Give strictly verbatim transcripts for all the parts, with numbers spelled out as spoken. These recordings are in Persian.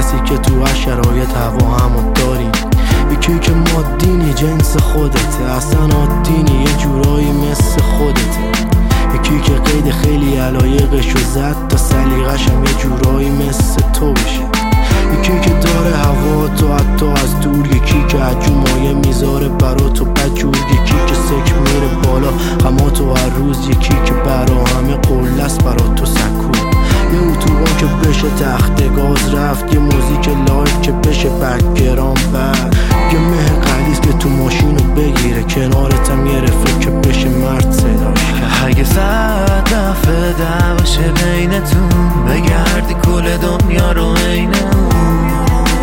کسی که تو هر شرایط هوا همو داریم. یکی که مادینی جنس خودته، اصلا عادینی یه جورایی مثل خودته. یکی که قید خیلی علایقشو زد تا سلیقه‌شم یه جورایی مثل تو بشه. یکی که داره هوا تو حتی از دور، یکی که عجومایه میذاره برا تو بدجور، یکی که سک میره بالا غماتو هر روز، یکی که برا همه قله است برا تو سکو. یه اتوبان که بشه تخت گاز رفت، یه موزیک لایف که بشه بکگرام بعد، یه مه قلیز که تو ماشینو بگیره کنارتم، یه رفیق که بشه مرد صداش کرد. اگه صد دفعه دعواشه بینتون، بگردی کل دنیا رو عین اون،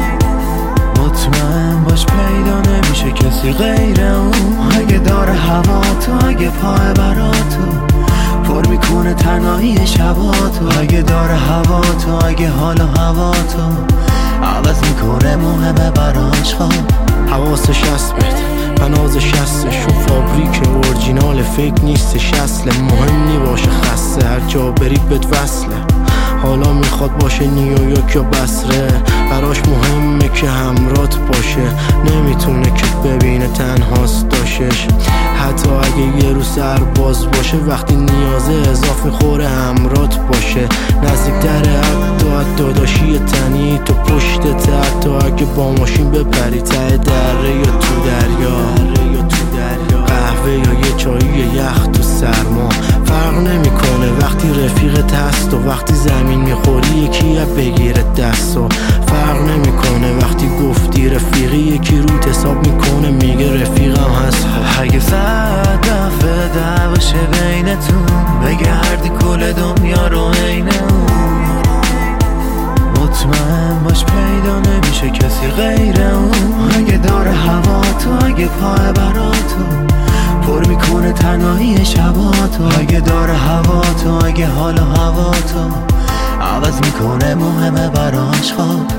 مطمئن باش پیدا نمیشه کسی غیر اون. اگه داره هوا تو، اگه پای براتو پر میکنه تنهایی شباتو، اگه داره هوا تو، اگه حال و هوا تو عوض میکنه مهمه براش خواب. حواسش هست بده پنازش هستش و فابریک اورجینال فیک نیستش اصله. مهم نی باشه خسته، هر جا بری بد وصله. حالا میخواد باشه نیویورک یا بصره، براش مهمه که همرات باشه. نمیتونه که ببینه تنهاست داشش، حتی اگه یه رو سرباز باشه. وقتی نیازه اضاف میخوره همرات باشه. نزدیک دره حتی حتی داشی تنی تو پشتت، حتی اگه با ماشین بپری ته دره یا تو دریا، قهوه یا یه چایی یخ تو سرما. فرق نمیکنه وقتی رفیقت هست و وقتی زمین میخوری یکی بگیره دستو. فرق نمیکنه وقتی گفتی رفیقی یکی روت حساب میکنه میگه رفیقم هست. اگه صد دفعه دعواشه بینتون، بگردی کل دنیا رو عین اون، مطمئن باش پیدا نمیشه کسی غیر اون. اگه داره هوا تو، اگه پای براتو پر میکنه تنهایی شباتو، اگه داره هوا تو، اگه حال و هوا تو عوض میکنه مهمه براش خواب.